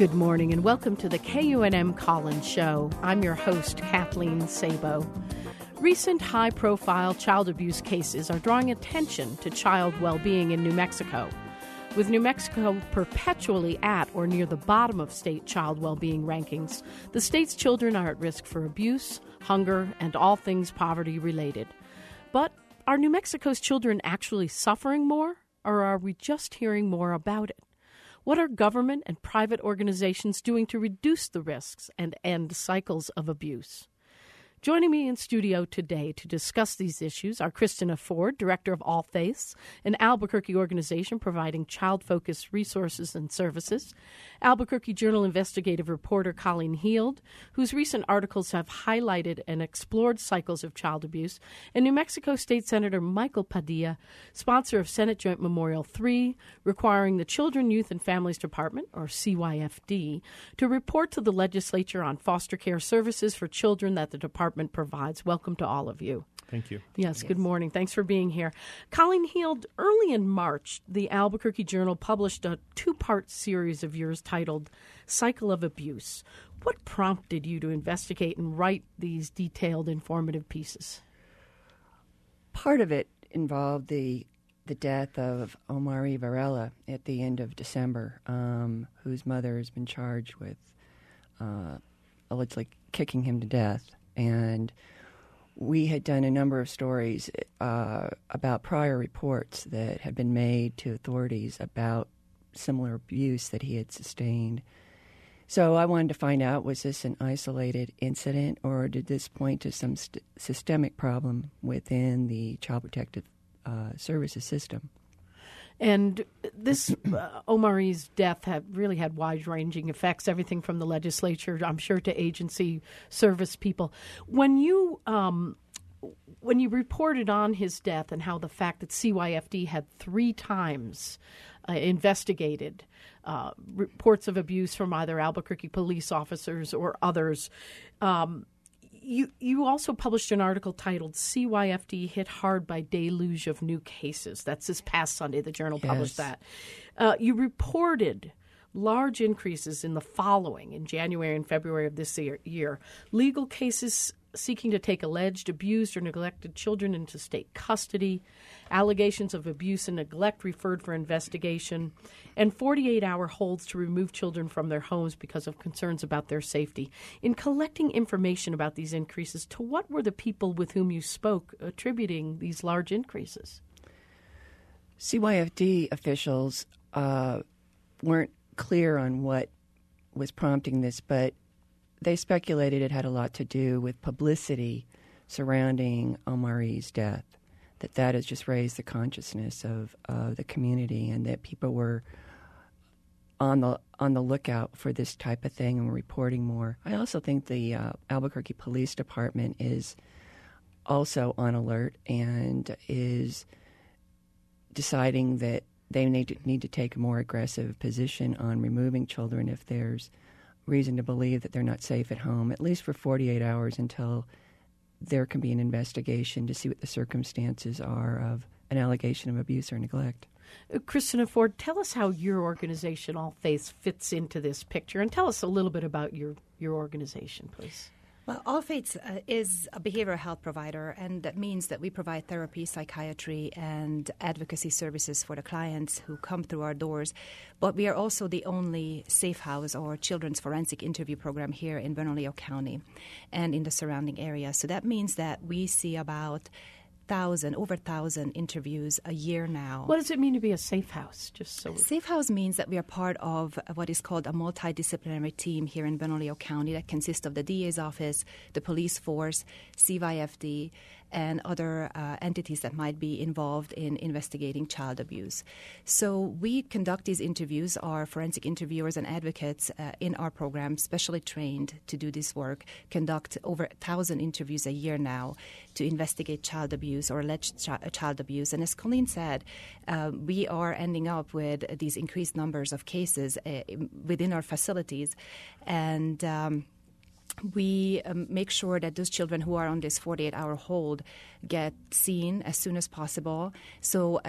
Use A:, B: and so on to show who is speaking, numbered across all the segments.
A: Good morning and welcome to the KUNM Collins Show. I'm your host, Kathleen Sabo. Recent high-profile child abuse cases are drawing attention to child well-being in New Mexico. With New Mexico perpetually at or near the bottom of state child well-being rankings, the state's children are at risk for abuse, hunger, and all things poverty-related. But are New Mexico's children actually suffering more, or are we just hearing more about it? What are government and private organizations doing to reduce the risks and end cycles of abuse? Joining me in studio today to discuss these issues are Christina Ford, Director of All Faiths, an Albuquerque organization providing child-focused resources and services, Albuquerque Journal investigative reporter Colleen Heald, whose recent articles have highlighted and explored cycles of child abuse, and New Mexico State Senator Michael Padilla, sponsor of Senate Joint Memorial 3, requiring the Children, Youth, and Families Department, or CYFD, to report to the legislature on foster care services for children that the department provides. Welcome to all of you.
B: Thank you.
A: Yes, good morning. Thanks for being here. Colleen Heald, early in March, the Albuquerque Journal published a two-part series of yours titled Cycle of Abuse. What prompted you to investigate and write these detailed, informative pieces?
C: Part of it involved the death of Omari Varela at the end of December, whose mother has been charged with allegedly kicking him to death. And we had done a number of stories about prior reports that had been made to authorities about similar abuse that he had sustained. So I wanted to find out, was this an isolated incident, or did this point to some systemic problem within the Child Protective Services system?
A: And this Omari's death really had wide-ranging effects, everything from the legislature, I'm sure, to agency service people. When you reported on his death and how the fact that CYFD had 3 times investigated reports of abuse from either Albuquerque police officers or others, You also published an article titled CYFD Hit Hard by Deluge of New Cases. That's this past Sunday. The Journal published that. You reported large increases in the following in January and February of this year. Legal cases seeking to take alleged abused or neglected children into state custody, allegations of abuse and neglect referred for investigation, and 48-hour holds to remove children from their homes because of concerns about their safety. In collecting information about these increases, to what were the people with whom you spoke attributing these large increases?
C: CYFD officials weren't clear on what was prompting this, but they speculated it had a lot to do with publicity surrounding Omari's death, that has just raised the consciousness of the community, and that people were on the lookout for this type of thing and were reporting more. I also think the Albuquerque Police Department is also on alert and is deciding that they need to take a more aggressive position on removing children if there's reason to believe that they're not safe at home, at least for 48 hours until there can be an investigation to see what the circumstances are of an allegation of abuse or neglect.
A: Christina Ford, tell us how your organization, All Faiths, fits into this picture, and tell us a little bit about your organization, please.
D: Well, All Faiths is a behavioral health provider, and that means that we provide therapy, psychiatry, and advocacy services for the clients who come through our doors. But we are also the only safe house or children's forensic interview program here in Bernalillo County and in the surrounding area. So that means that we see about over 1,000 interviews a year now.
A: What does it mean to be a safe house?
D: Safe house means that we are part of what is called a multidisciplinary team here in Bernalillo County that consists of the DA's office, the police force, CYFD, and other entities that might be involved in investigating child abuse. So we conduct these interviews. Our forensic interviewers and advocates in our program, specially trained to do this work, conduct over 1,000 interviews a year now to investigate child abuse or alleged child abuse. And as Colleen said, we are ending up with these increased numbers of cases within our facilities. And we make sure that those children who are on this 48-hour hold get seen as soon as possible. So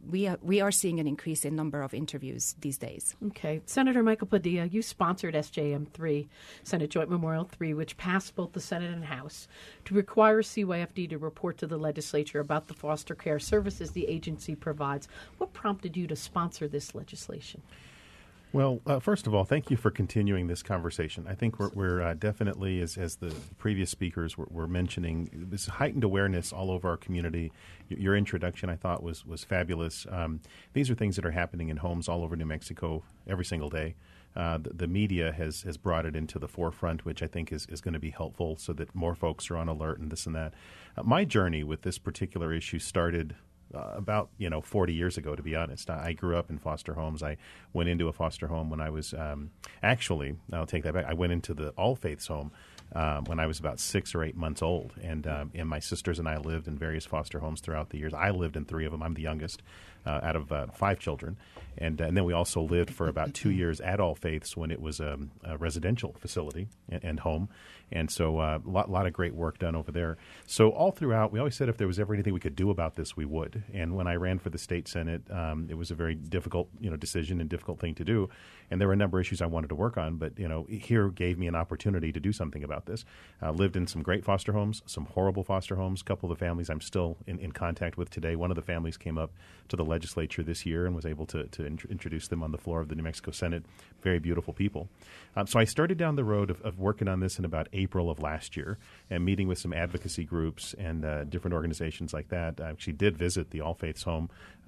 D: we are seeing an increase in number of interviews these days.
A: Okay. Senator Michael Padilla, you sponsored SJM 3, Senate Joint Memorial 3, which passed both the Senate and House to require CYFD to report to the legislature about the foster care services the agency provides. What prompted you to sponsor this legislation?
B: Well, first of all, thank you for continuing this conversation. I think we're definitely, as the previous speakers were mentioning, this heightened awareness all over our community. Your introduction, I thought, was fabulous. These are things that are happening in homes all over New Mexico every single day. The media has brought it into the forefront, which I think is going to be helpful so that more folks are on alert and this and that. My journey with this particular issue started about 40 years ago, to be honest. I grew up in foster homes. I went into a foster home when I was actually, I'll take that back. I went into the All Faiths home when I was about 6 or 8 months old, and my sisters and I lived in various foster homes throughout the years. I lived in 3 of them. I'm the youngest out of 5 children, and then we also lived for about 2 years at All Faiths when it was a residential facility and home, and so a lot of great work done over there. So all throughout, we always said if there was ever anything we could do about this, we would. And when I ran for the state senate, it was a very difficult decision and difficult thing to do, and there were a number of issues I wanted to work on. But here gave me an opportunity to do something about this. Lived in some great foster homes, some horrible foster homes. A couple of the families I'm still in contact with today. One of the families came up to the legislature this year and was able to introduce them on the floor of the New Mexico Senate. Very beautiful people. So I started down the road of working on this in about April of last year and meeting with some advocacy groups and different organizations like that. I actually did visit the All Faiths home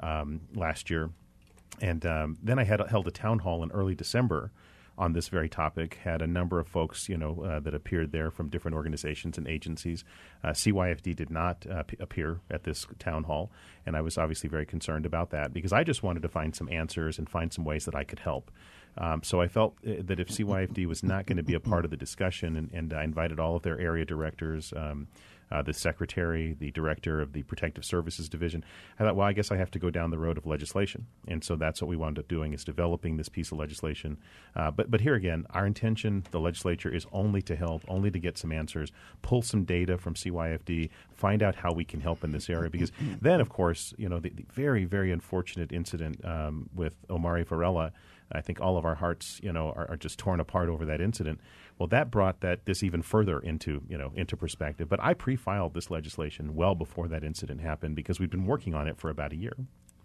B: last year. And then I held a town hall in early December on this very topic, had a number of folks, that appeared there from different organizations and agencies. CYFD did not appear at this town hall, and I was obviously very concerned about that because I just wanted to find some answers and find some ways that I could help. So I felt that if CYFD was not going to be a part of the discussion, and I invited all of their area directors, the secretary, the director of the Protective Services Division, I thought, well, I guess I have to go down the road of legislation. And so that's what we wound up doing, is developing this piece of legislation. But here again, our intention, the legislature, is only to help, only to get some answers, pull some data from CYFD, find out how we can help in this area. Because then, of course, the very, very unfortunate incident with Omari Varela, I think all of our hearts, are just torn apart over that incident. Well, that brought this even further into perspective. But I pre-filed this legislation well before that incident happened because we've been working on it for about a year.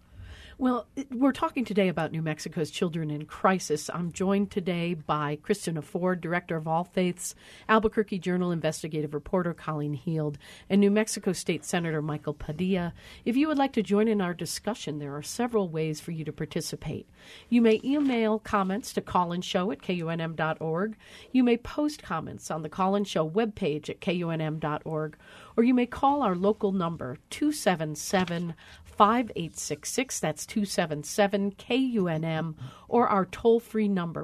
A: Well, we're talking today about New Mexico's Children in Crisis. I'm joined today by Christina Ford, Director of All Faiths, Albuquerque Journal investigative reporter Colleen Heald, and New Mexico State Senator Michael Padilla. If you would like to join in our discussion, there are several ways for you to participate. You may email comments to collinshow@kunm.org. You may post comments on the Collins Show webpage at kunm.org, or you may call our local number, 277-5866. That's 277-KUNM, or our toll-free number,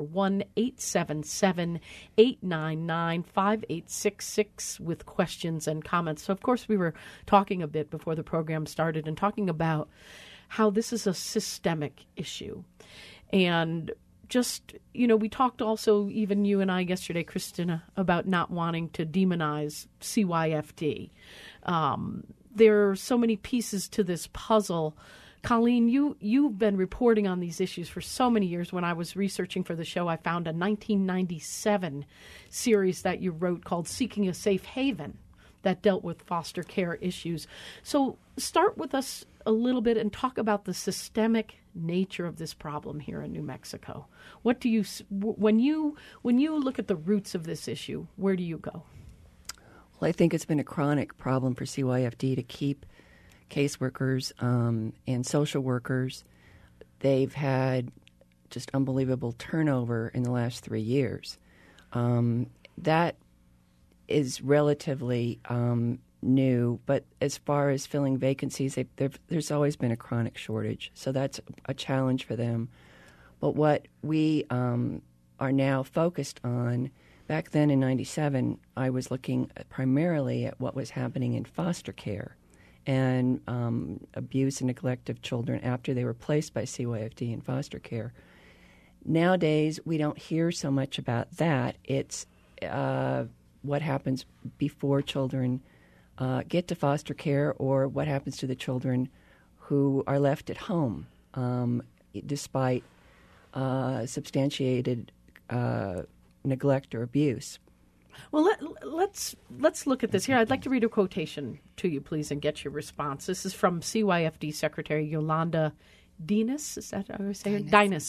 A: 1-877-899-5866, with questions and comments. So, of course, we were talking a bit before the program started and talking about how this is a systemic issue. And just, we talked also, even you and I yesterday, Christina, about not wanting to demonize CYFD. There are so many pieces to this puzzle. Colleen, you've been reporting on these issues for so many years. When I was researching for the show, I found a 1997 series that you wrote called Seeking a Safe Haven that dealt with foster care issues. So start with us a little bit and talk about the systemic nature of this problem here in New Mexico. What do you, when you look at the roots of this issue, where do you go?
C: Well, I think it's been a chronic problem for CYFD to keep caseworkers and social workers. They've had just unbelievable turnover in the last 3 years. That is relatively new, but as far as filling vacancies, there's always been a chronic shortage. So that's a challenge for them. But what we are now focused on, back then in 97, I was looking primarily at what was happening in foster care and abuse and neglect of children after they were placed by CYFD in foster care. Nowadays, we don't hear so much about that. It's what happens before children get to foster care, or what happens to the children who are left at home despite substantiated neglect or abuse.
A: Well, let's look at this here. I'd like to read a quotation to you, please, and get your response. This is from CYFD Secretary Yolanda Dinas. Is that how I say it? Dinas.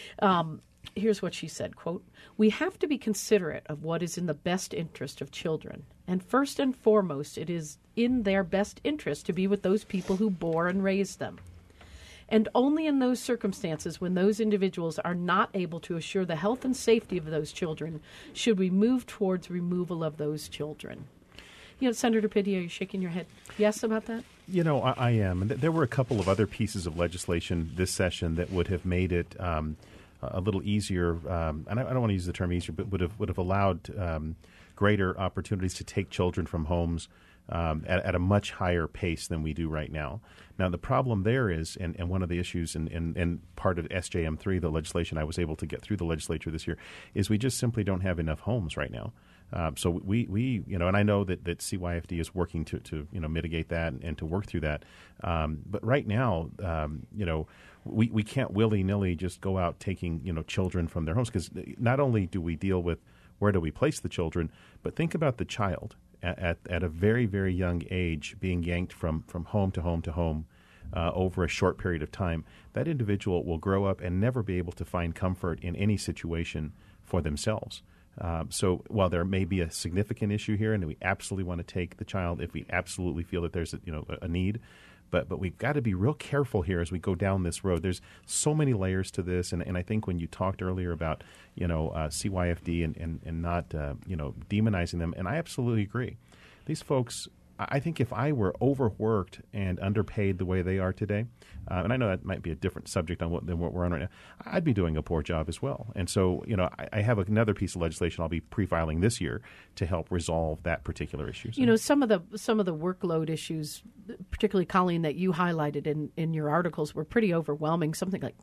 A: Here's what she said, quote, "We have to be considerate of what is in the best interest of children. And first and foremost, it is in their best interest to be with those people who bore and raised them. And only in those circumstances, when those individuals are not able to assure the health and safety of those children, should we move towards removal of those children." You know, Senator Padilla, are you shaking your head yes about that?
B: You know, I am. And there were a couple of other pieces of legislation this session that would have made it a little easier, and I don't want to use the term easier, but would have allowed greater opportunities to take children from homes at a much higher pace than we do right now. Now, the problem there is, and one of the issues, and part of SJM3, the legislation I was able to get through the legislature this year, is we just simply don't have enough homes right now. So we you know, and I know that CYFD is working to mitigate that and to work through that. But right now, you know, we can't willy-nilly just go out taking, you know, children from their homes, because not only do we deal with where do we place the children, but think about the child at a very, very young age being yanked from home to home to home over a short period of time. That individual will grow up and never be able to find comfort in any situation for themselves. So while there may be a significant issue here, and we absolutely want to take the child if we absolutely feel that there's a need, but we've got to be real careful here as we go down this road. There's so many layers to this, and I think when you talked earlier about CYFD and not demonizing them, and I absolutely agree. These folks, I think if I were overworked and underpaid the way they are today, and I know that might be a different subject than what we're on right now, I'd be doing a poor job as well. And so, you know, I have another piece of legislation I'll be pre-filing this year to help resolve that particular issue. So,
A: you know, some of the workload issues, particularly Colleen, that you highlighted in your articles, were pretty overwhelming. Something like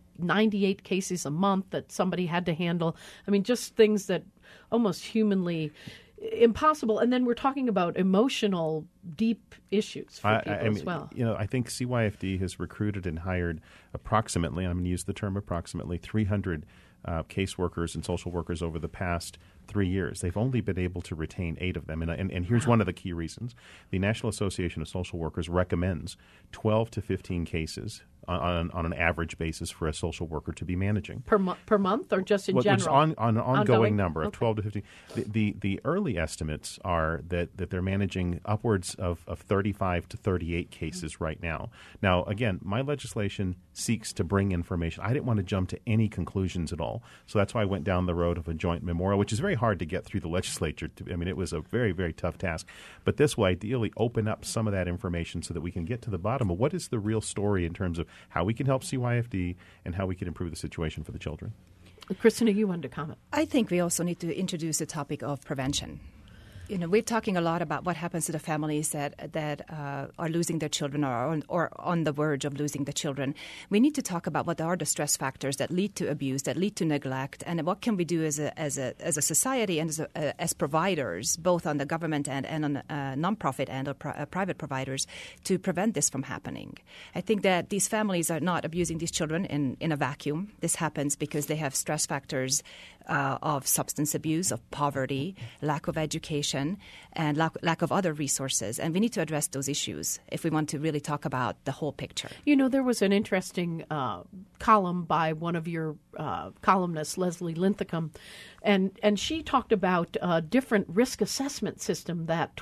A: 98 cases a month that somebody had to handle. I mean, just things that almost humanly impossible. And then we're talking about emotional, deep issues for people as well.
B: You know, I think CYFD has recruited and hired approximately, I'm going to use the term approximately, 300 caseworkers and social workers over the past 3 years. They've only been able to retain 8 of them. And here's one of the key reasons. The National Association of Social Workers recommends 12 to 15 cases on an average basis for a social worker to be managing.
A: Per month or just in general?
B: On an ongoing number of 12 to 15. The early estimates are that they're managing upwards of 35 to 38 cases right now. Now, again, my legislation seeks to bring information. I didn't want to jump to any conclusions at all. So that's why I went down the road of a joint memorial, which is very hard to get through the legislature. It was a very, very tough task. But this will ideally open up some of that information so that we can get to the bottom of what is the real story in terms of how we can help CYFD and how we can improve the situation for the children.
A: Christina, you wanted to comment.
D: I think we also need to introduce the topic of prevention. You know, we're talking a lot about what happens to the families that are losing their children or on the verge of losing the children. We need to talk about what are the stress factors that lead to abuse, that lead to neglect, and what can we do as a society and as providers, both on the government end and on the nonprofit end or private providers, to prevent this from happening. I think that these families are not abusing these children in a vacuum. This happens because they have stress factors of substance abuse, of poverty, lack of education, and lack of other resources. And we need to address those issues if we want to really talk about the whole picture.
A: You know, there was an interesting column by one of your columnists, Leslie Linthicum, and she talked about a different risk assessment system that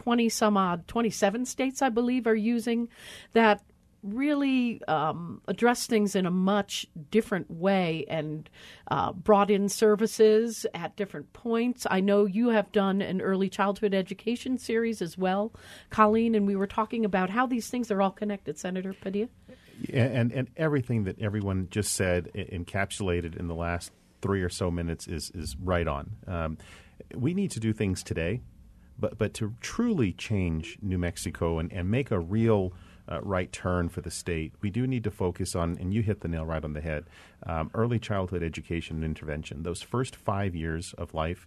A: 27 states, I believe, are using that really address things in a much different way and brought in services at different points. I know you have done an early childhood education series as well, Colleen, and we were talking about how these things are all connected. Senator Padilla?
B: Yeah, and everything that everyone just said encapsulated in the last 3 or so minutes is right on. We need to do things today, but to truly change New Mexico and make a real right turn for the state, we do need to focus on, and you hit the nail right on the head, early childhood education and intervention. Those first 5 years of life,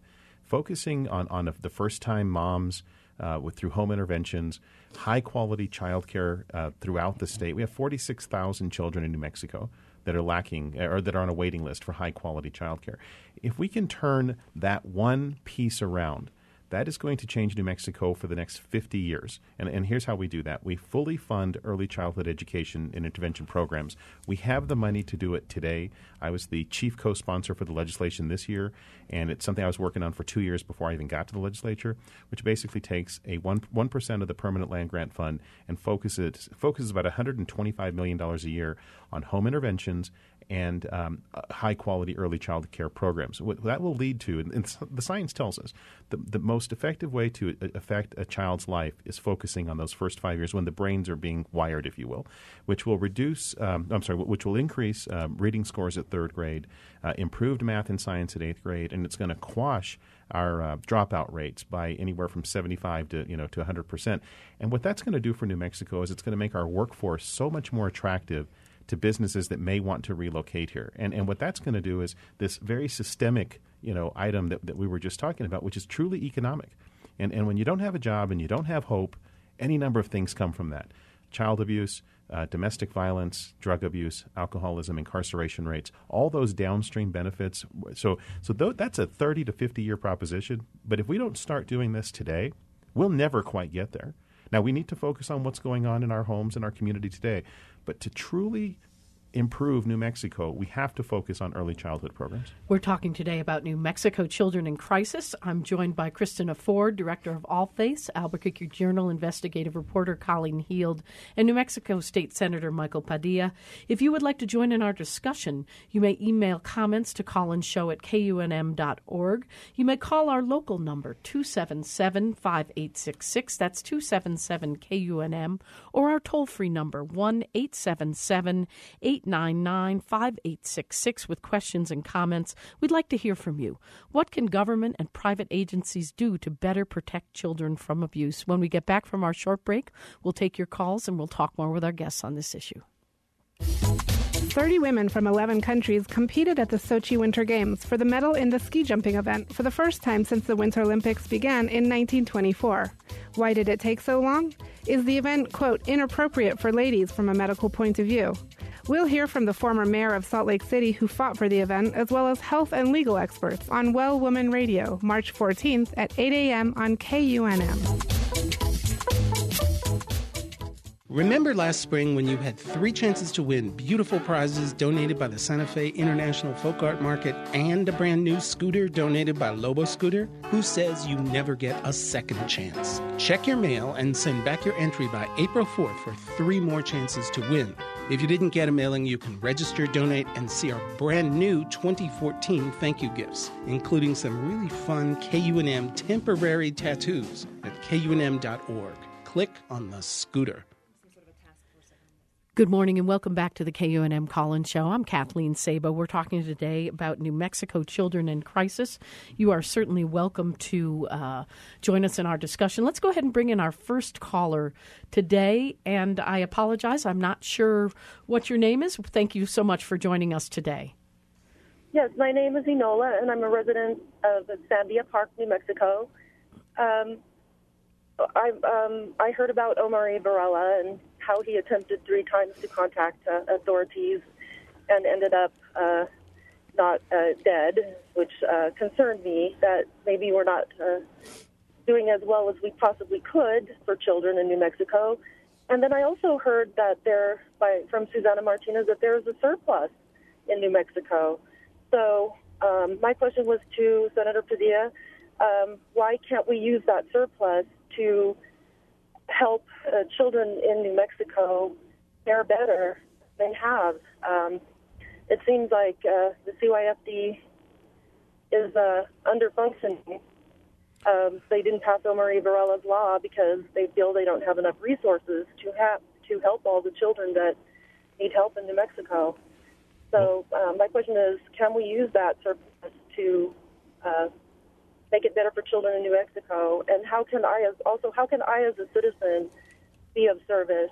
B: focusing on the first-time moms through home interventions, high-quality child care throughout the state. We have 46,000 children in New Mexico that are lacking or that are on a waiting list for high-quality child care. If we can turn that one piece around, that is going to change New Mexico for the next 50 years. And here's how we do that. We fully fund early childhood education and intervention programs. We have the money to do it today. I was the chief co-sponsor for the legislation this year, and it's something I was working on for 2 years before I even got to the legislature, which basically takes a 1% of the permanent land grant fund and focuses about $125 million a year on home interventions and high-quality early child care programs. What that will lead to, and the science tells us, the most effective way to affect a child's life is focusing on those first 5 years when the brains are being wired, if you will, which will which will increase reading scores at third grade, improved math and science at eighth grade, and it's going to quash our dropout rates by anywhere from 75 to 100%. And what that's going to do for New Mexico is it's going to make our workforce so much more attractive to businesses that may want to relocate here. And what that's going to do is this very systemic, item that we were just talking about, which is truly economic. And when you don't have a job and you don't have hope, any number of things come from that. Child abuse, domestic violence, drug abuse, alcoholism, incarceration rates, all those downstream benefits. So that's a 30 to 50-year proposition. But if we don't start doing this today, we'll never quite get there. Now, we need to focus on what's going on in our homes and our community today. But to truly improve New Mexico, we have to focus on early childhood programs.
A: We're talking today about New Mexico Children in Crisis. I'm joined by Christina Ford, director of All Face, Albuquerque Journal investigative reporter Colleen Heald, and New Mexico State Senator Michael Padilla. If you would like to join in our discussion, you may email comments to collinshow@kunm.org. You may call our local number, 277-5866. That's 277-KUNM, or our toll-free number, 1-877-899-5866 with questions and comments. We'd like to hear from you. What can government and private agencies do to better protect children from abuse? When we get back from our short break, we'll take your calls and we'll talk more with our guests on this issue.
E: 30 women from 11 countries competed at the Sochi Winter Games for the medal in the ski jumping event for the first time since the Winter Olympics began in 1924. Why did it take so long? Is the event, quote, inappropriate for ladies from a medical point of view? We'll hear from the former mayor of Salt Lake City who fought for the event, as well as health and legal experts on Well Woman Radio, March 14th at 8 a.m. on KUNM.
F: Remember last spring when you had 3 chances to win beautiful prizes donated by the Santa Fe International Folk Art Market and a brand new scooter donated by Lobo Scooter? Who says you never get a second chance? Check your mail and send back your entry by April 4th for 3 more chances to win. If you didn't get a mailing, you can register, donate, and see our brand new 2014 thank you gifts, including some really fun KUNM temporary tattoos at kunm.org. Click on the scooter.
A: Good morning and welcome back to the KUNM Collins Show. I'm Kathleen Sabo. We're talking today about New Mexico Children in Crisis. You are certainly welcome to join us in our discussion. Let's go ahead and bring in our first caller today. And I apologize, I'm not sure what your name is. Thank you so much for joining us today.
G: Yes, my name is Enola, and I'm a resident of Sandia Park, New Mexico. I heard about Omar Varela and how he attempted 3 times to contact authorities and ended up not dead, which concerned me that maybe we're not doing as well as we possibly could for children in New Mexico. And then I also heard that from Susana Martinez that there is a surplus in New Mexico. So my question was to Senator Padilla, why can't we use that surplus to help children in New Mexico fare better than have? It seems like the CYFD is under-functioning. They didn't pass Omar Varela's law because they feel they don't have enough resources to help all the children that need help in New Mexico. So my question is, can we use that surplus to make it better for children in New Mexico? And how can I as a citizen be of service?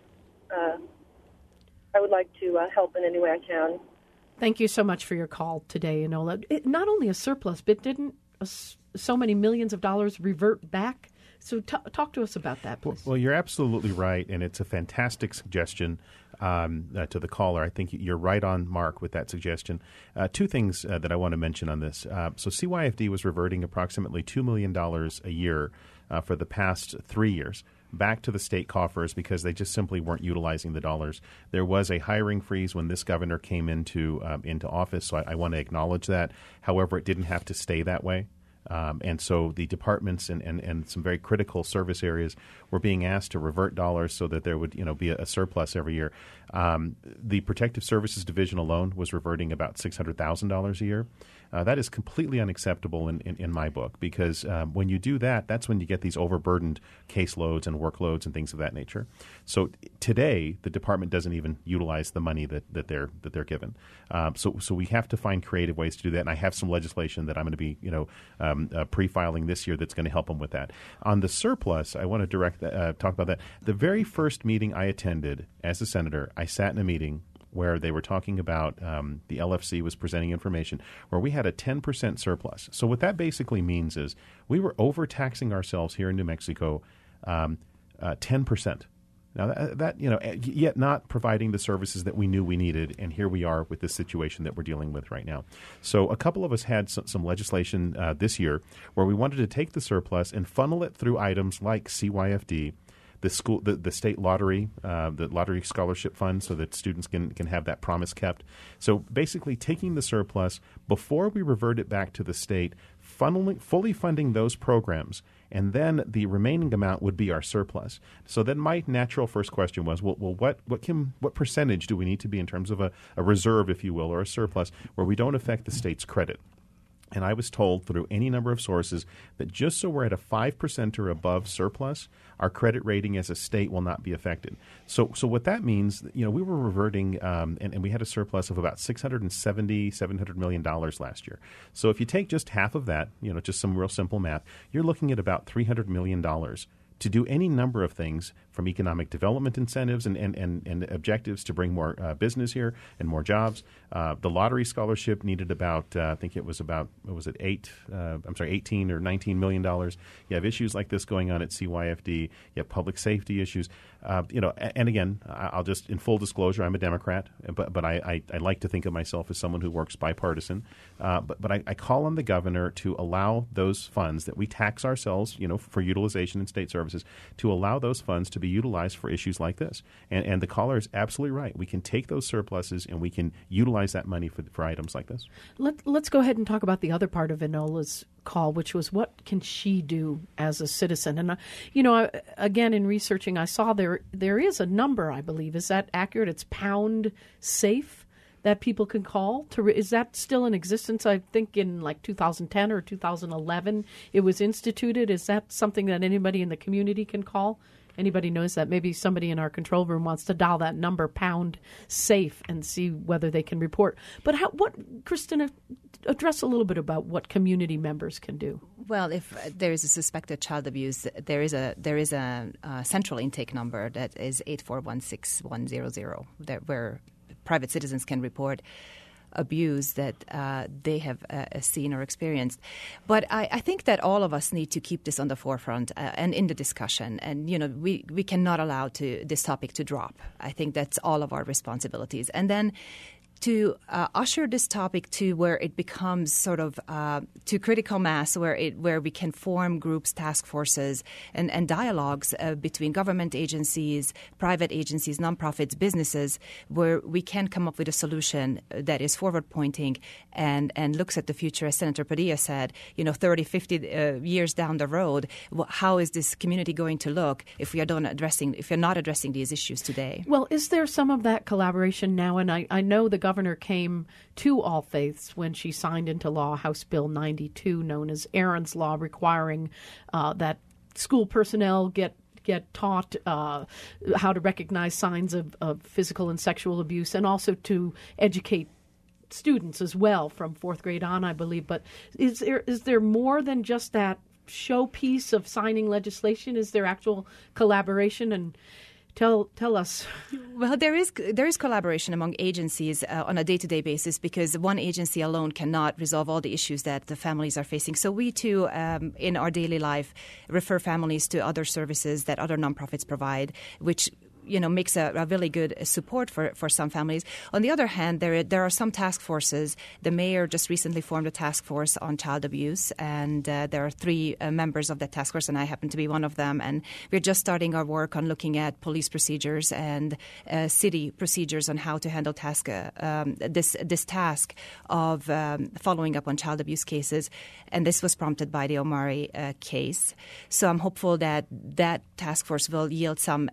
G: I would like to help in any way I can.
A: Thank you so much for your call today, Enola. Not only a surplus, but didn't so many millions of dollars revert back? So talk to us about that, please.
B: Well, you're absolutely right, and it's a fantastic suggestion to the caller. I think you're right on mark with that suggestion. Two things that I want to mention on this. So CYFD was reverting approximately $2 million a year for the past 3 years back to the state coffers because they just simply weren't utilizing the dollars. There was a hiring freeze when this governor came into office, so I want to acknowledge that. However, it didn't have to stay that way. And so the departments and some very critical service areas were being asked to revert dollars so that there would be a surplus every year. The Protective Services Division alone was reverting about $600,000 a year. That is completely unacceptable in my book because when you do that, that's when you get these overburdened caseloads and workloads and things of that nature. So today, the department doesn't even utilize the money that they're given. So we have to find creative ways to do that. And I have some legislation that I'm going to be pre-filing this year that's going to help them with that. On the surplus, I want to talk about that. The very first meeting I attended as a senator, I sat in a meeting where they were talking about the LFC was presenting information where we had a 10% surplus. So what that basically means is we were overtaxing ourselves here in New Mexico 10%. Now that yet not providing the services that we knew we needed, and here we are with this situation that we're dealing with right now. So a couple of us had some legislation this year where we wanted to take the surplus and funnel it through items like CYFD, the state lottery, the lottery scholarship fund, so that students can have that promise kept. So basically taking the surplus before we revert it back to the state, fully funding those programs, and then the remaining amount would be our surplus. So then my natural first question was, well, what percentage do we need to be in terms of a reserve, if you will, or a surplus, where we don't affect the state's credit? And I was told through any number of sources that just so we're at a 5% or above surplus, our credit rating as a state will not be affected. So what that means, we were reverting, and we had a surplus of about $700 million last year. So if you take just half of that, just some real simple math, you're looking at about $300 million to do any number of things, from economic development incentives and objectives to bring more business here and more jobs. The lottery scholarship needed about, I think it was about, what was it, 18 or $19 million. You have issues like this going on at CYFD. You have public safety issues. And again, I'll just, in full disclosure, I'm a Democrat, but I like to think of myself as someone who works bipartisan. But I call on the governor to allow those funds that we tax ourselves, for utilization in state services, to allow those funds to be utilized for issues like this. And the caller is absolutely right. We can take those surpluses and we can utilize that money for items like this.
A: Let's go ahead and talk about the other part of Enola's call, which was what can she do as a citizen? And, again, in researching, I saw there is a number, I believe. Is that accurate? It's Pound Safe that people can call. Is that still in existence? I think in like 2010 or 2011 it was instituted. Is that something that anybody in the community can call? Anybody knows that? Maybe somebody in our control room wants to dial that number, Pound Safe, and see whether they can report. But Christina, address a little bit about what community members can do.
D: Well, if there is a suspected child abuse, there is a central intake number that is 8416100, where private citizens can report abuse that they have seen or experienced. But I think that all of us need to keep this on the forefront and in the discussion. And, we cannot allow this topic to drop. I think that's all of our responsibilities. And then to usher this topic to where it becomes sort of to critical mass, where we can form groups, task forces, and dialogues between government agencies, private agencies, nonprofits, businesses, where we can come up with a solution that is forward-pointing and looks at the future. As Senator Padilla said, 30, 50 years down the road, how is this community going to look if you're not addressing these issues today?
A: Well, is there some of that collaboration now? And I know the governor came to All Faiths when she signed into law House Bill 92, known as Aaron's Law, requiring that school personnel get taught how to recognize signs of physical and sexual abuse, and also to educate students as well from fourth grade on, I believe. But is there more than just that showpiece of signing legislation? Is there actual collaboration? And Tell us.
D: Well, there is collaboration among agencies on a day-to-day basis, because one agency alone cannot resolve all the issues that the families are facing. So we too, in our daily life, refer families to other services that other nonprofits provide, which makes a really good support for some families. On the other hand, there are some task forces. The mayor just recently formed a task force on child abuse, and there are 3 members of that task force, and I happen to be one of them. And we're just starting our work on looking at police procedures and city procedures on how to handle this task of following up on child abuse cases. And this was prompted by the Omari case. So I'm hopeful that task force will yield some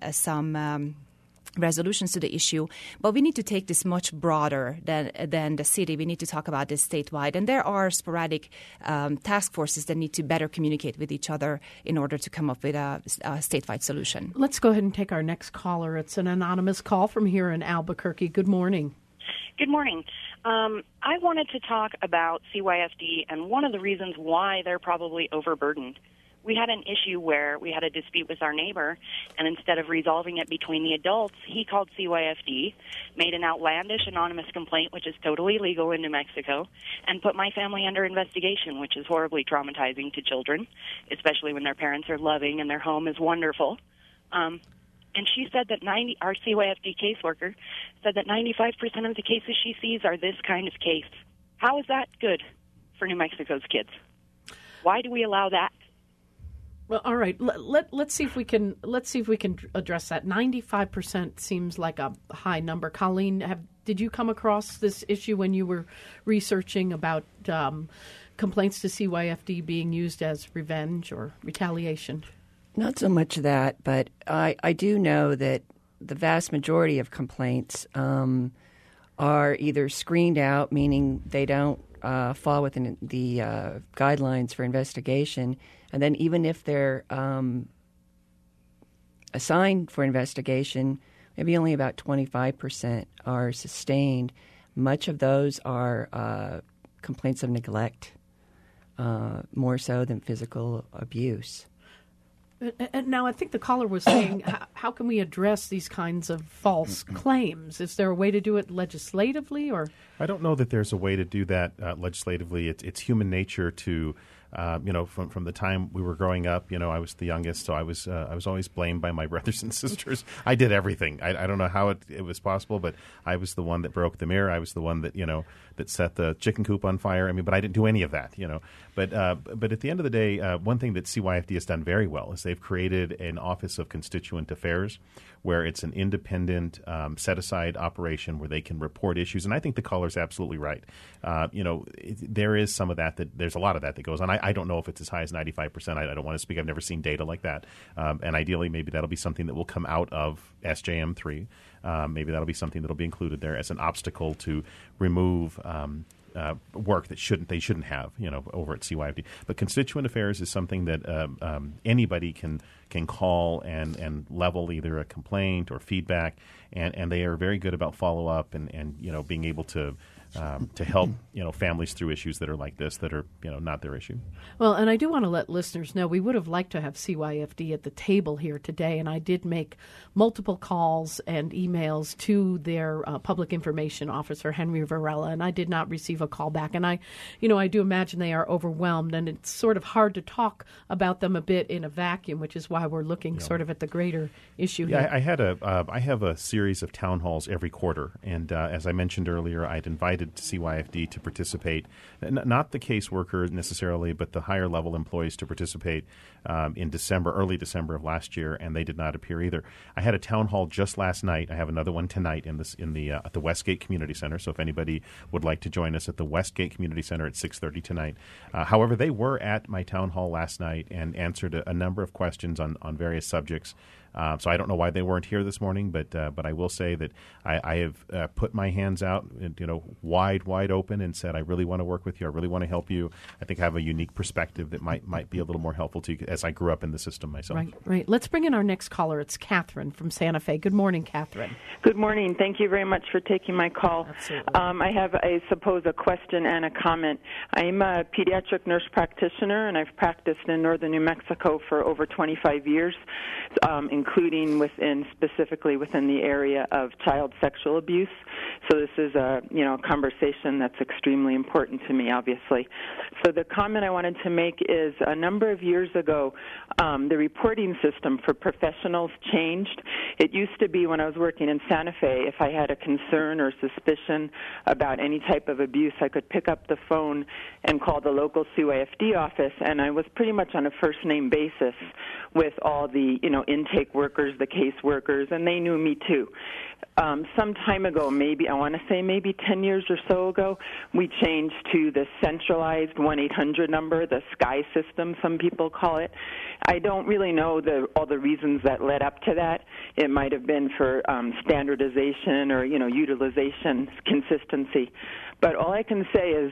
D: resolutions to the issue, but we need to take this much broader than the city. We need to talk about this statewide, and there are sporadic task forces that need to better communicate with each other in order to come up with a statewide solution.
A: Let's go ahead and take our next caller. It's an anonymous call from here in Albuquerque. Good morning.
H: Good morning. I wanted to talk about CYFD and one of the reasons why they're probably overburdened. We had an issue where we had a dispute with our neighbor, and instead of resolving it between the adults, he called CYFD, made an outlandish anonymous complaint, which is totally legal in New Mexico, and put my family under investigation, which is horribly traumatizing to children, especially when their parents are loving and their home is wonderful. And she said that our CYFD caseworker said that 95% of the cases she sees are this kind of case. How is that good for New Mexico's kids? Why do we allow that?
A: Well, all right. Let's see if we can address that. 95% seems like a high number. Colleen, did you come across this issue when you were researching about complaints to CYFD being used as revenge or retaliation?
C: Not so much that, but I do know that the vast majority of complaints are either screened out, meaning they don't fall within the guidelines for investigation. And then even if they're assigned for investigation, maybe only about 25% are sustained. Much of those are complaints of neglect, more so than physical abuse.
A: And now I think the caller was saying, how can we address these kinds of false claims? Is there a way to do it legislatively, or?
B: I don't know that there's a way to do that legislatively. It's human nature to, from the time we were growing up, I was the youngest, so I was always blamed by my brothers and sisters. I did everything. I don't know how it was possible, but I was the one that broke the mirror. I was the one that that set the chicken coop on fire. But I didn't do any of that. But at the end of the day, one thing that CYFD has done very well is they've created an Office of Constituent Affairs, where it's an independent, set-aside operation where they can report issues. And I think the caller's absolutely right. There is some of that there's a lot of that goes on. I don't know if it's as high as 95%. I don't want to speak. I've never seen data like that. And ideally, maybe that'll be something that will come out of SJM3. Maybe that'll be something that'll be included there as an obstacle to remove work that they shouldn't have, over at CYFD. But constituent affairs is something that anybody can call and level either a complaint or feedback, and they are very good about follow up and being able to help families through issues that are like this that are not their issue.
A: Well, and I do want to let listeners know we would have liked to have CYFD at the table here today, and I did make multiple calls and emails to their public information officer, Henry Varela, and I did not receive a call back. And I do imagine they are overwhelmed, and it's sort of hard to talk about them a bit in a vacuum, which is why we're looking sort of at the greater issue here.
B: I have a series of town halls every quarter, and as I mentioned earlier, I'd invited CYFD to participate, not the caseworker necessarily, but the higher level employees to participate in early December of last year, and they did not appear either. I had a town hall just last night. I have another one tonight at the Westgate Community Center. So if anybody would like to join us at the Westgate Community Center at 6:30 tonight. However, they were at my town hall last night and answered a number of questions on various subjects. So I don't know why they weren't here this morning, but I will say that I have put my hands out, wide open, and said I really want to work with you. I really want to help you. I think I have a unique perspective that might be a little more helpful to you, as I grew up in the system myself.
A: Right. Let's bring in our next caller. It's Catherine from Santa Fe. Good morning, Catherine.
I: Good morning. Thank you very much for taking my call.
A: Absolutely.
I: I have, I suppose, a question and a comment. I'm a pediatric nurse practitioner, and I've practiced in northern New Mexico for over 25 years, including specifically within the area of child sexual abuse. So this is a conversation that's extremely important to me, obviously. So the comment I wanted to make is a number of years ago, the reporting system for professionals changed. It used to be when I was working in Santa Fe, if I had a concern or suspicion about any type of abuse, I could pick up the phone and call the local CYFD office, and I was pretty much on a first-name basis with all the, intake workers, the case workers, and they knew me too. Some time ago, maybe 10 years or so ago, we changed to the centralized 1-800 number, the SKY system, some people call it. I don't really know all the reasons that led up to that. It might have been for standardization or, utilization consistency. But all I can say is,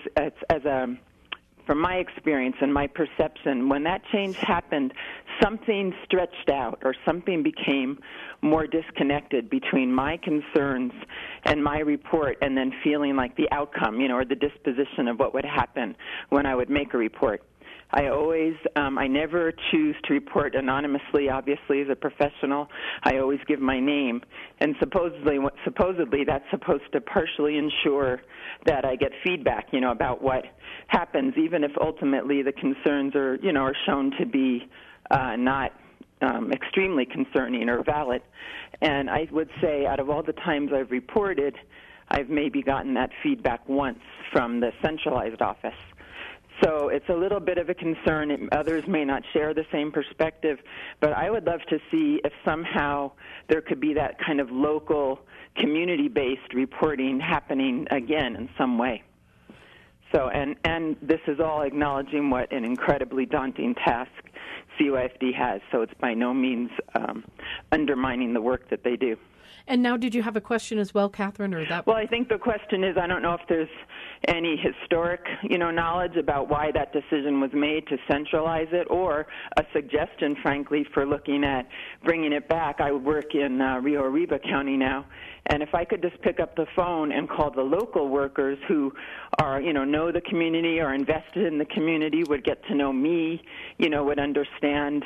I: from my experience and my perception, when that change happened, something stretched out or something became more disconnected between my concerns and my report and then feeling like the outcome, or the disposition of what would happen when I would make a report. I never choose to report anonymously, obviously, as a professional. I always give my name. And supposedly that's supposed to partially ensure that I get feedback, about what happens, even if ultimately the concerns are shown to be not extremely concerning or valid. And I would say out of all the times I've reported, I've maybe gotten that feedback once from the centralized office. So it's a little bit of a concern. Others may not share the same perspective, but I would love to see if somehow there could be that kind of local, community-based reporting happening again in some way. So, and this is all acknowledging what an incredibly daunting task CYFD has, so it's by no means undermining the work that they do.
A: And now, did you have a question as well, Catherine, or that?
I: Well, I think the question is, I don't know if there's any historic, knowledge about why that decision was made to centralize it, or a suggestion, frankly, for looking at bringing it back. I work in Rio Arriba County now, and if I could just pick up the phone and call the local workers who are, know the community, are invested in the community, would get to know me, would understand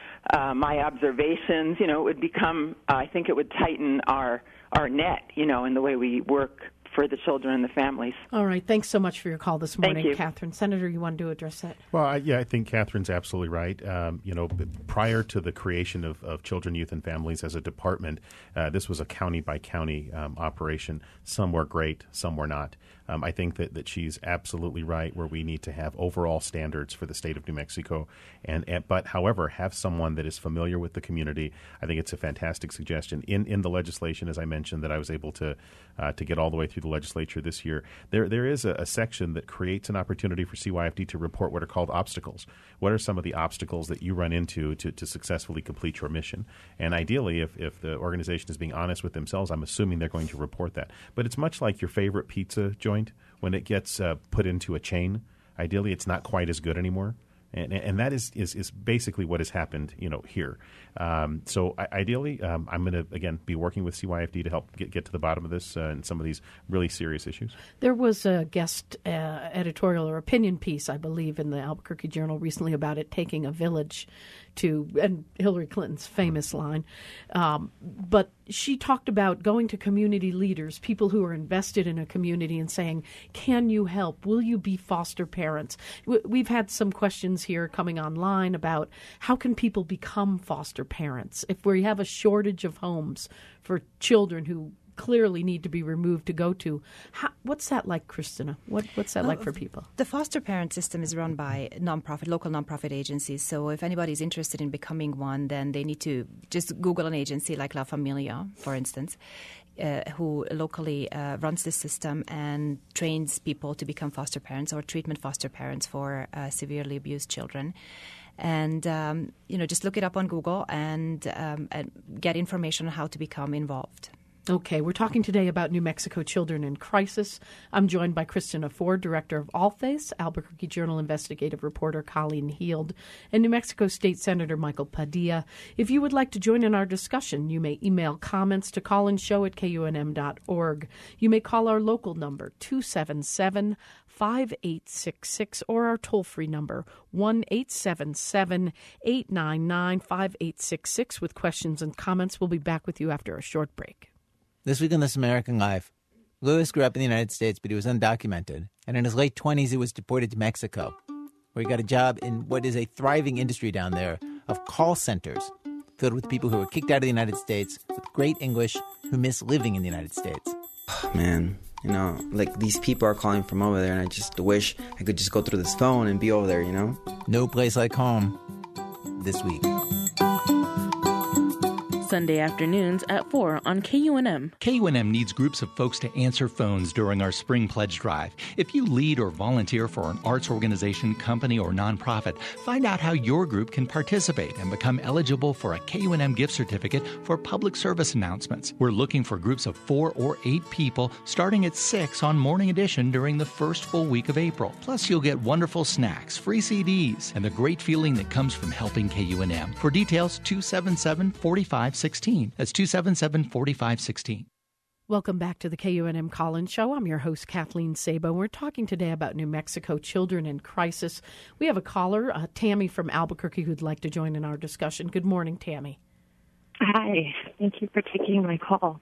I: my observations, it would become, I think it would tighten our net, in the way we work for the children and the families.
A: All right. Thanks so much for your call this morning,
I: Thank you.
A: Catherine. Senator, you wanted to address that?
B: Well, I think Catherine's absolutely right. Prior to the creation of Children, Youth, and Families as a department, this was a county-by-county operation. Some were great, some were not. I think that she's absolutely right where we need to have overall standards for the state of New Mexico. But, however, have someone that is familiar with the community. I think it's a fantastic suggestion. In the legislation, as I mentioned, that I was able to get all the way through the legislature this year, there is a section that creates an opportunity for CYFD to report what are called obstacles. What are some of the obstacles that you run into to successfully complete your mission? And ideally, if the organization is being honest with themselves, I'm assuming they're going to report that. But it's much like your favorite pizza joint. When it gets put into a chain, ideally it's not quite as good anymore. And that is basically what has happened, here. So ideally, I'm going to, again, be working with CYFD to help get to the bottom of this and some of these really serious issues.
A: There was a guest editorial or opinion piece, I believe, in the Albuquerque Journal recently about it taking a village and Hillary Clinton's famous line. But she talked about going to community leaders, people who are invested in a community, and saying, can you help? Will you be foster parents? We've had some questions here coming online about how can people become foster parents if we have a shortage of homes for children who clearly need to be removed to go to. What's that like, Christina? What's that like for people?
D: The foster parent system is run by local nonprofit agencies. So if anybody's interested in becoming one, then they need to just Google an agency like La Familia, for instance, who locally runs this system and trains people to become foster parents or treatment foster parents for severely abused children. And, just look it up on Google and get information on how to become involved.
A: Okay, we're talking today about New Mexico children in crisis. I'm joined by Christina Ford, director of AllFace, Albuquerque Journal investigative reporter Colleen Heald, and New Mexico State Senator Michael Padilla. If you would like to join in our discussion, you may email comments to collinshow@kunm.org. You may call our local number, 277-5866, or our toll-free number, 1-877-899-5866, with questions and comments. We'll be back with you after a short break.
J: This week on This American Life, Lewis grew up in the United States, but he was undocumented. And in his late 20s, he was deported to Mexico, where he got a job in what is a thriving industry down there of call centers filled with people who were kicked out of the United States with great English who miss living in the United States.
K: Man, like these people are calling from over there, and I just wish I could just go through this phone and be over there,
J: No place like home this week.
L: Sunday afternoons at 4 on KUNM.
M: KUNM needs groups of folks to answer phones during our Spring Pledge Drive. If you lead or volunteer for an arts organization, company, or nonprofit, find out how your group can participate and become eligible for a KUNM gift certificate for public service announcements. We're looking for groups of 4 or 8 people starting at 6 on Morning Edition during the first full week of April. Plus, you'll get wonderful snacks, free CDs, and the great feeling that comes from helping KUNM. For details, 277-4516. That's 277-4516.
A: Welcome back to the KUNM Collins Show. I'm your host, Kathleen Sabo. We're talking today about New Mexico children in crisis. We have a caller, Tammy from Albuquerque, who'd like to join in our discussion. Good morning, Tammy.
N: Hi. Thank you for taking my call.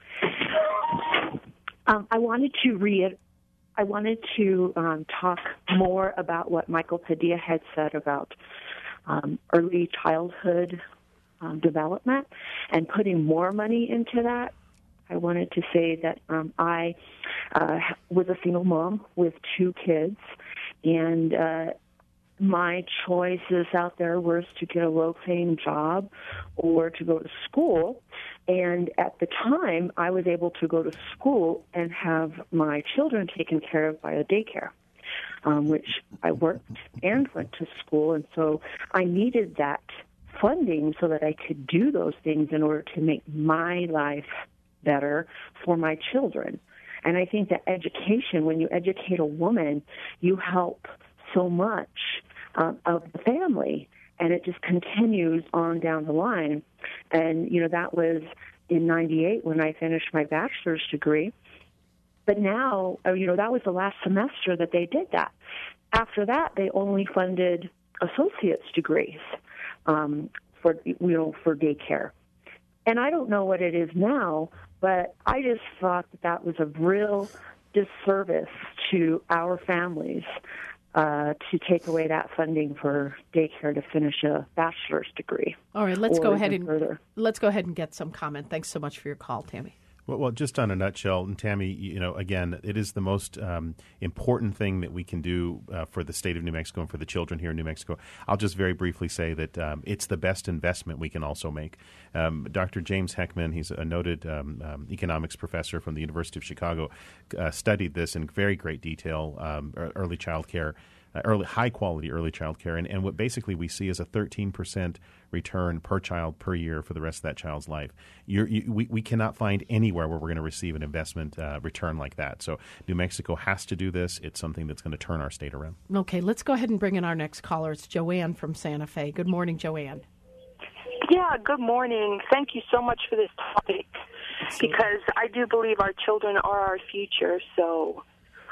N: I wanted to talk more about what Michael Padilla had said about early childhood development and putting more money into that. I wanted to say that I was a single mom with 2 kids, and my choices out there was to get a low-paying job or to go to school. And at the time, I was able to go to school and have my children taken care of by a daycare, which I worked and went to school, and so I needed that funding so that I could do those things in order to make my life better for my children. And I think that education, when you educate a woman, you help so much of the family, and it just continues on down the line. And, that was in 98 when I finished my bachelor's degree. But now, that was the last semester that they did that. After that, they only funded associate's degrees for daycare. And I don't know what it is now, but I just thought that was a real disservice to our families to take away that funding for daycare to finish a bachelor's degree.
A: All right, let's go ahead and get some comment. Thanks so much for your call, Tammy.
B: Well, just on a nutshell, and Tammy, again, it is the most important thing that we can do for the state of New Mexico and for the children here in New Mexico. I'll just very briefly say that it's the best investment we can also make. Dr. James Heckman, he's a noted economics professor from the University of Chicago, studied this in very great detail, early child care. High-quality early child care, and what basically we see is a 13% return per child per year for the rest of that child's life. We cannot find anywhere where we're going to receive an investment return like that. So New Mexico has to do this. It's something that's going to turn our state around. Okay,
A: let's go ahead and bring in our next caller. It's Joanne from Santa Fe. Good morning, Joanne.
O: Yeah, good morning. Thank you so much for this topic, because I do believe our children are our future. So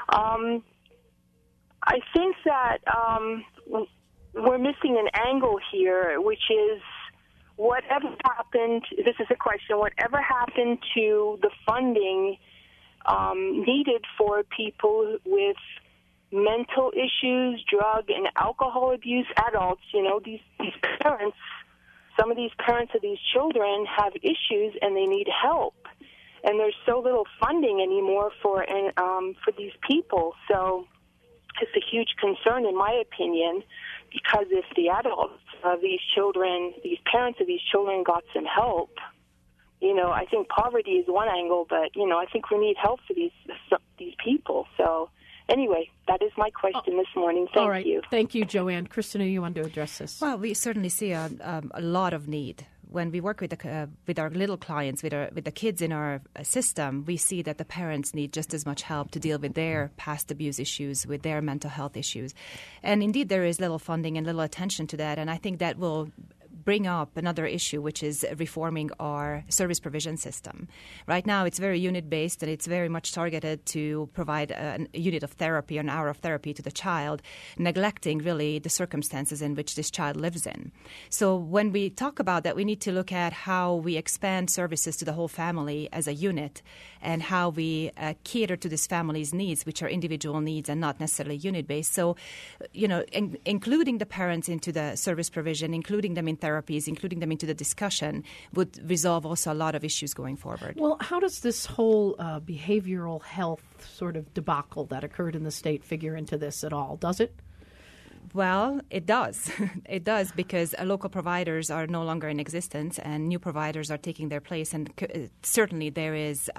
O: I think that we're missing an angle here, which is whatever happened, this is a question, whatever happened to the funding needed for people with mental issues, drug and alcohol abuse, adults, these parents, some of these parents of these children have issues and they need help. And there's so little funding anymore for these people. So it's a huge concern, in my opinion, because if the adults of these children, these parents of these children got some help, I think poverty is one angle, but, I think we need help for these people. So anyway, that is my question this morning. Thank you.
A: Thank you, Joanne. Christina, you want to address this?
D: Well, we certainly see a lot of need when we work with our little clients, with the kids in our system, we see that the parents need just as much help to deal with their past abuse issues, with their mental health issues. And indeed, there is little funding and little attention to that. And I think that will bring up another issue, which is reforming our service provision system. Right now, it's very unit-based, and it's very much targeted to provide a unit of therapy, an hour of therapy to the child, neglecting really the circumstances in which this child lives in. So when we talk about that, we need to look at how we expand services to the whole family as a unit, and how we cater to this family's needs, which are individual needs and not necessarily unit-based. So, including the parents into the service provision, including them in therapies, including them into the discussion, would resolve also a lot of issues going forward.
A: Well, how does this whole behavioral health sort of debacle that occurred in the state figure into this at all? Does it?
D: Well, it does. It does, because local providers are no longer in existence and new providers are taking their place. And certainly there is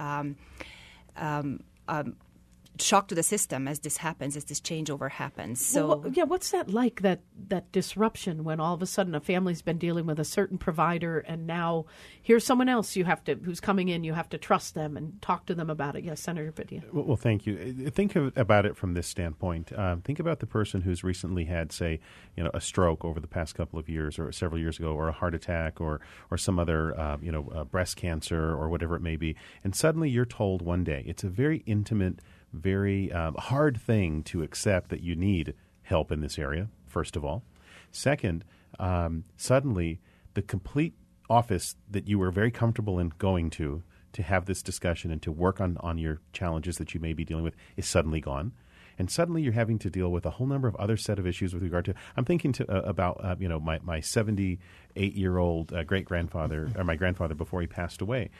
D: shock to the system as this happens, as this changeover happens. So,
A: what's that like, that disruption when all of a sudden a family's been dealing with a certain provider and now here's someone else who's coming in, you have to trust them and talk to them about it. Yes, Senator Padilla.
B: Well, thank you. Think about it from this standpoint. Think about the person who's recently had, say, a stroke over the past couple of years or several years ago, or a heart attack or some other, breast cancer or whatever it may be. And suddenly you're told one day, it's a very intimate, very hard thing to accept that you need help in this area, first of all. Second, suddenly the complete office that you were very comfortable in going to have this discussion and to work on your challenges that you may be dealing with is suddenly gone. And suddenly you're having to deal with a whole number of other set of issues with regard to – I'm thinking about my 78-year-old great-grandfather, or my grandfather before he passed away.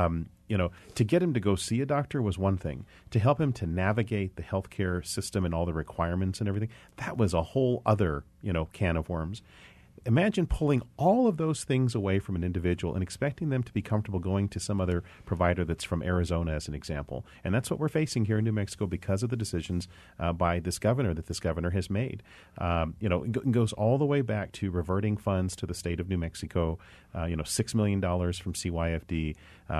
B: To get him to go see a doctor was one thing. To help him to navigate the healthcare system and all the requirements and everything, that was a whole other, can of worms. Imagine pulling all of those things away from an individual and expecting them to be comfortable going to some other provider that's from Arizona, as an example. And that's what we're facing here in New Mexico because of the decisions by this governor that this governor has made. It goes all the way back to reverting funds to the state of New Mexico, $6 million from CYFD.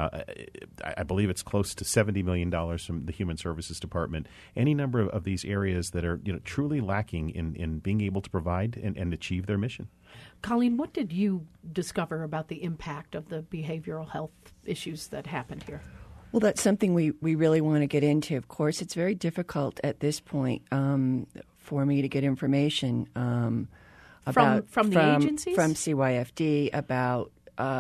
B: I believe it's close to $70 million from the Human Services Department. Any number of these areas that are truly lacking in being able to provide and achieve their mission.
A: Colleen, what did you discover about the impact of the behavioral health issues that happened here?
C: Well, that's something we really want to get into. Of course, it's very difficult at this point for me to get information about
A: from the agencies?
C: From CYFD about,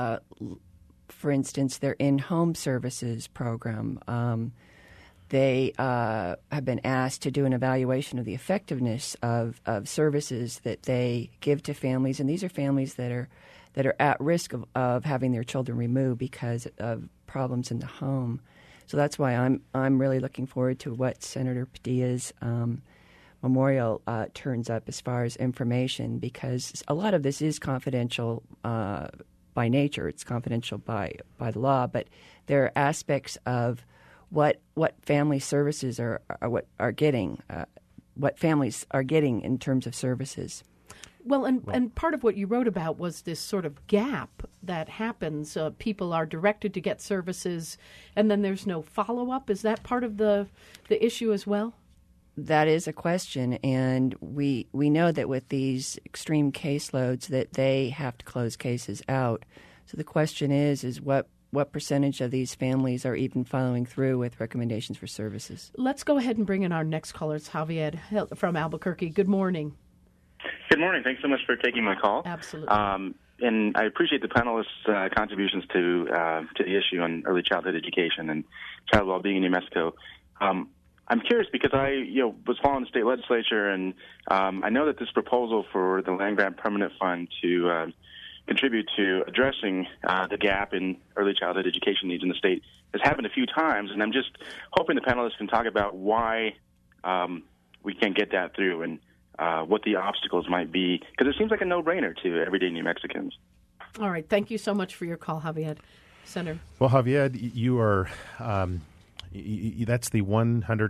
C: for instance, their in-home services program. They have been asked to do an evaluation of the effectiveness of services that they give to families, and these are families that are at risk of having their children removed because of problems in the home. So that's why I'm really looking forward to what Senator Padilla's memorial turns up as far as information, because a lot of this is confidential by nature. It's confidential by the law, but there are aspects of what family services are getting, what families are getting in terms of services.
A: Well, and part of what you wrote about was this sort of gap that happens. People are directed to get services, and then there's no follow-up. Is that part of the issue as well?
C: That is a question, and we know that with these extreme caseloads that they have to close cases out. So the question is what percentage of these families are even following through with recommendations for services?
A: Let's go ahead and bring in our next caller. It's Javier from Albuquerque. Good morning.
P: Good morning. Thanks so much for taking my call.
A: Absolutely.
P: And I appreciate the panelists' contributions to the issue on early childhood education and child well-being in New Mexico. I'm curious because I was following the state legislature, and I know that this proposal for the land-grant permanent fund to contribute to addressing the gap in early childhood education needs in the state has happened a few times, and I'm just hoping the panelists can talk about why we can't get that through and what the obstacles might be, because it seems like a no-brainer to everyday New Mexicans.
A: All right. Thank you so much for your call, Javier. Senator.
B: Well, Javier, you are that's the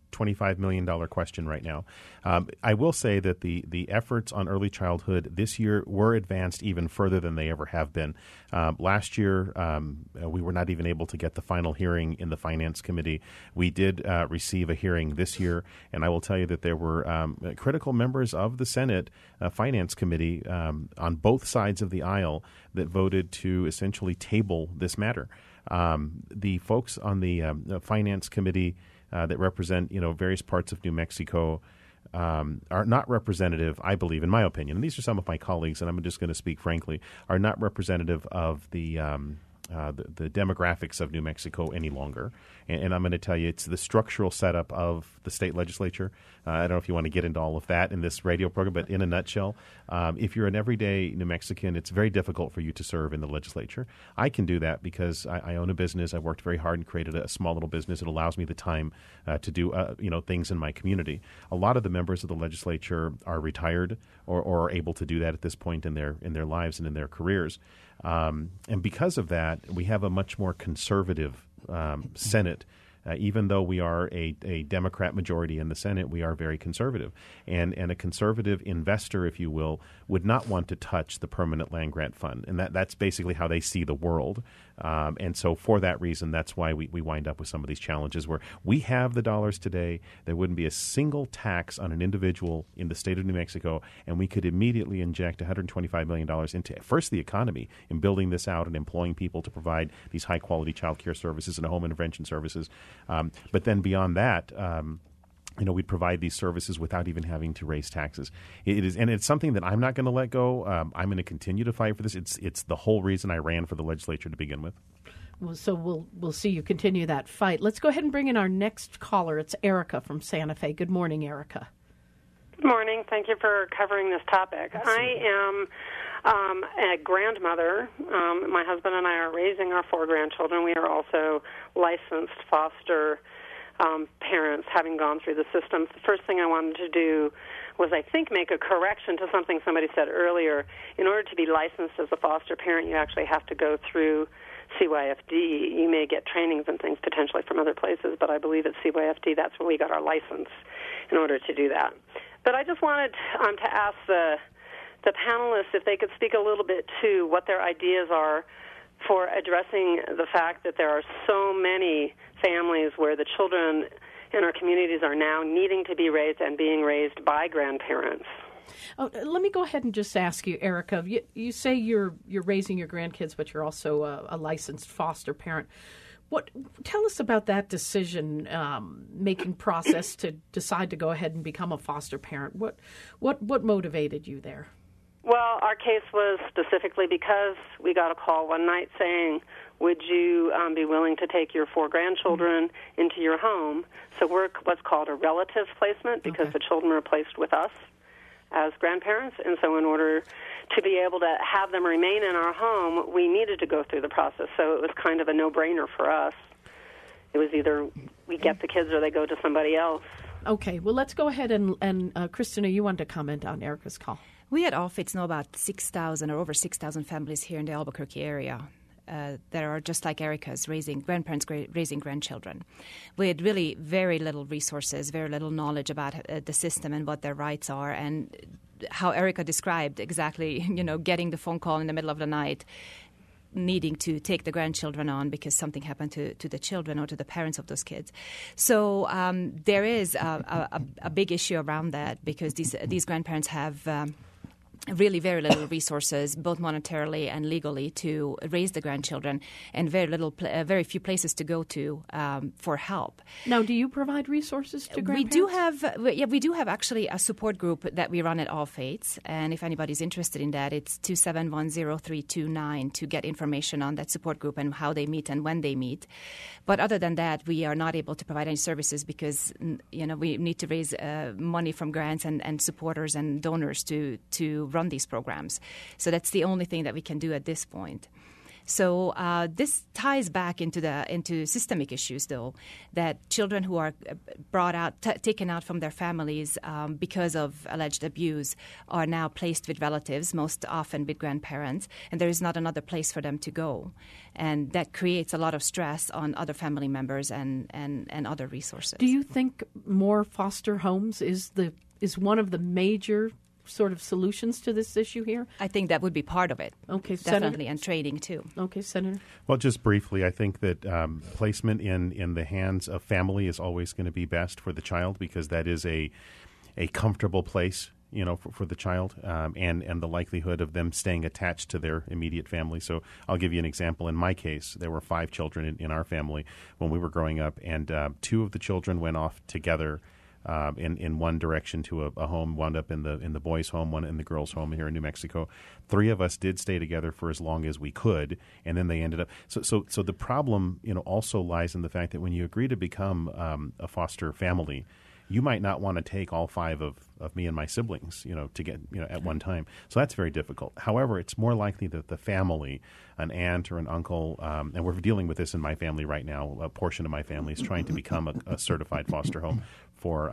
B: $125 million question right now. I will say that the efforts on early childhood this year were advanced even further than they ever have been. Last year, we were not even able to get the final hearing in the Finance Committee. We did receive a hearing this year, and I will tell you that there were critical members of the Senate Finance Committee on both sides of the aisle that voted to essentially table this matter. The folks on the Finance Committee that represent, various parts of New Mexico are not representative, I believe, in my opinion, and these are some of my colleagues, and I'm just going to speak frankly, are not representative of the demographics of New Mexico any longer. And I'm going to tell you, it's the structural setup of the state legislature. I don't know if you want to get into all of that in this radio program, but in a nutshell, if you're an everyday New Mexican, it's very difficult for you to serve in the legislature. I can do that because I own a business. I worked very hard and created a small little business. It allows me the time to do things in my community. A lot of the members of the legislature are retired or are able to do that at this point in their lives and in their careers. And because of that, we have a much more conservative Senate. Even though we are a Democrat majority in the Senate, we are very conservative. And a conservative investor, if you will, would not want to touch the permanent land grant fund. And that's basically how they see the world. And so for that reason, that's why we wind up with some of these challenges where we have the dollars today. There wouldn't be a single tax on an individual in the state of New Mexico, and we could immediately inject $125 million into, first, the economy in building this out and employing people to provide these high-quality child care services and home intervention services. But then beyond that, we'd provide these services without even having to raise taxes. It's something that I'm not going to let go. I'm going to continue to fight for this. It's the whole reason I ran for the legislature to begin with.
A: Well, so we'll see you continue that fight. Let's go ahead and bring in our next caller. It's Erica from Santa Fe. Good morning, Erica.
Q: Good morning. Thank you for covering this topic. Absolutely. I am a grandmother. My husband and I are raising our 4 grandchildren. We are also licensed foster parents, having gone through the system. The first thing I wanted to do was, I think, make a correction to something somebody said earlier. In order to be licensed as a foster parent, you actually have to go through CYFD. You may get trainings and things potentially from other places, but I believe at CYFD that's where we got our license in order to do that. But I just wanted to ask the panelists if they could speak a little bit to what their ideas are for addressing the fact that there are so many families where the children in our communities are now needing to be raised and being raised by grandparents.
A: Oh, let me go ahead and just ask you, Erica. You say you're raising your grandkids, but you're also a licensed foster parent. Tell us about that decision-making process to decide to go ahead and become a foster parent. What motivated you there?
Q: Well, our case was specifically because we got a call one night saying, would you be willing to take your 4 grandchildren into your home? So we're what's called a relative placement because the children are placed with us as grandparents. And so in order to be able to have them remain in our home, we needed to go through the process. So it was kind of a no-brainer for us. It was either we get the kids or they go to somebody else.
A: Okay. Well, let's go ahead and Christina, you wanted to comment on Erica's call.
D: We at Offits know about 6,000 or over 6,000 families here in the Albuquerque area that are just like Erica's, grandparents raising grandchildren with really very little resources, very little knowledge about the system and what their rights are, and how Erica described exactly, getting the phone call in the middle of the night, needing to take the grandchildren on because something happened to the children or to the parents of those kids. So there is a big issue around that because these grandparents have really very little resources, both monetarily and legally, to raise the grandchildren, and very few places to go to for help.
A: Now, do you provide resources to grandparents?
D: We do have actually a support group that we run at All Faiths, and if anybody's interested in that, it's 271-0329 to get information on that support group and how they meet and when they meet. But other than that, we are not able to provide any services because we need to raise money from grants and supporters and donors to run these programs. So that's the only thing that we can do at this point. So this ties back into systemic issues, though, that children who are brought out, taken out from their families because of alleged abuse are now placed with relatives, most often with grandparents, and there is not another place for them to go. And that creates a lot of stress on other family members and other resources.
A: Do you think more foster homes is one of the major sort of solutions to this issue here?
D: I think that would be part of it.
A: Okay,
D: definitely,
A: Senator?
D: and training too.
A: Okay, Senator.
B: Well, just briefly, I think that placement in the hands of family is always going to be best for the child, because that is a comfortable place, for the child, and the likelihood of them staying attached to their immediate family. So I'll give you an example. In my case, there were 5 children in our family when we were growing up, and 2 of the children went off together in one direction to a home, wound up in the boys' home, one in the girls' home here in New Mexico. 3 of us did stay together for as long as we could, and then they ended up. So the problem, also lies in the fact that when you agree to become a foster family, you might not want to take all 5 of me and my siblings, to get, at one time. So that's very difficult. However, it's more likely that the family, an aunt or an uncle, and we're dealing with this in my family right now, a portion of my family is trying to become a certified foster home for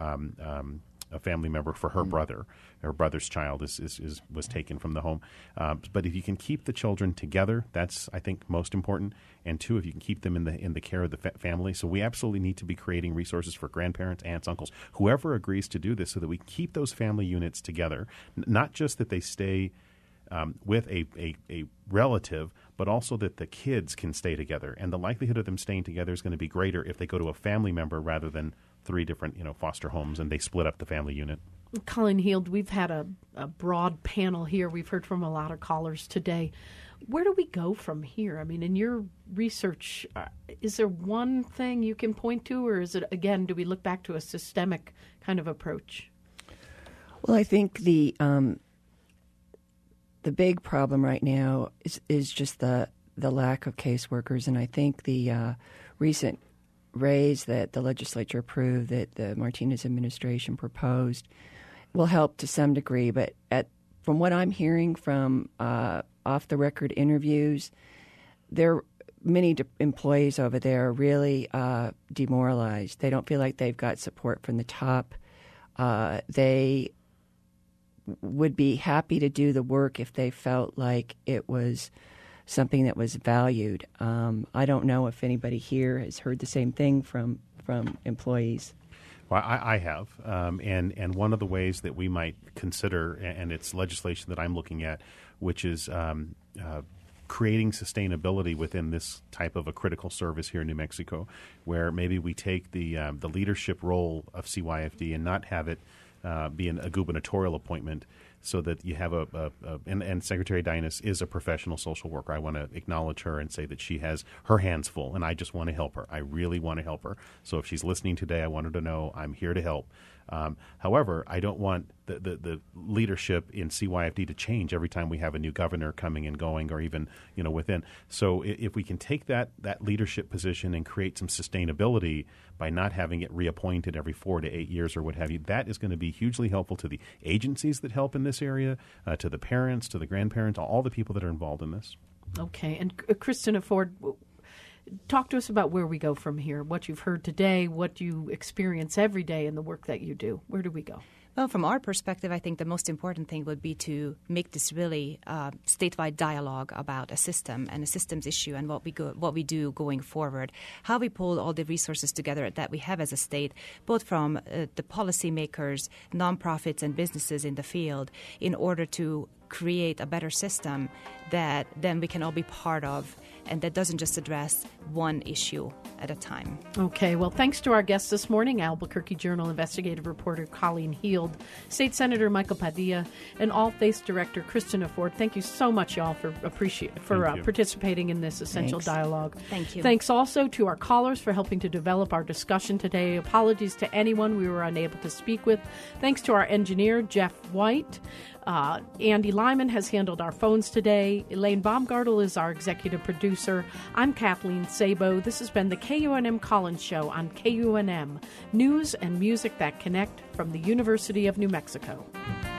B: a family member for her brother. Her brother's child was taken from the home. But if you can keep the children together, that's, I think, most important. And 2, if you can keep them in the care of the family. So we absolutely need to be creating resources for grandparents, aunts, uncles, whoever agrees to do this, so that we keep those family units together. Not just that they stay with a relative, but also that the kids can stay together. And the likelihood of them staying together is going to be greater if they go to a family member rather than 3 different, foster homes, and they split up the family unit.
A: Colleen Heald, we've had a broad panel here. We've heard from a lot of callers today. Where do we go from here? I mean, in your research, is there one thing you can point to, or is it, again, do we look back to a systemic kind of approach?
C: Well, I think the big problem right now is just the lack of caseworkers, and I think the recent raise that the legislature approved, that the Martinez administration proposed, will help to some degree. But from what I'm hearing from off-the-record interviews, many employees over there are really demoralized. They don't feel like they've got support from the top. They would be happy to do the work if they felt like it was something that was valued. I don't know if anybody here has heard the same thing from employees.
B: Well, I have, and one of the ways that we might consider, and it's legislation that I'm looking at, which is creating sustainability within this type of a critical service here in New Mexico, where maybe we take the leadership role of CYFD and not have it be a gubernatorial appointment, so that you have and Secretary Dynas is a professional social worker. I want to acknowledge her and say that she has her hands full, and I just want to help her. I really want to help her. So if she's listening today, I want her to know I'm here to help. However, I don't want the leadership in CYFD to change every time we have a new governor coming and going, or even within. So if we can take that leadership position and create some sustainability by not having it reappointed every 4 to 8 years or what have you, that is going to be hugely helpful to the agencies that help in this area, to the parents, to the grandparents, all the people that are involved in this.
A: Okay, and Christina Ford, talk to us about where we go from here, what you've heard today, what you experience every day in the work that you do. Where do we go?
D: Well, from our perspective, I think the most important thing would be to make this really statewide dialogue about a system and a systems issue, and what we do going forward, how we pull all the resources together that we have as a state, both from the policymakers, nonprofits, and businesses in the field, in order to create a better system that then we can all be part of, and that doesn't just address one issue at a time.
A: Okay, well, thanks to our guests this morning, Albuquerque Journal investigative reporter Colleen Heald, State Senator Michael Padilla, and All Faiths Director Christina Ford. Thank you so much, y'all, for participating in this essential dialogue.
D: Thank you.
A: Thanks also to our callers for helping to develop our discussion today. Apologies to anyone we were unable to speak with. Thanks to our engineer, Jeff White. Andy Lyman has handled our phones today. Elaine Baumgartel is our executive producer. I'm Kathleen Sabo. This has been the KUNM Collins Show on KUNM, news and music that connect from the University of New Mexico.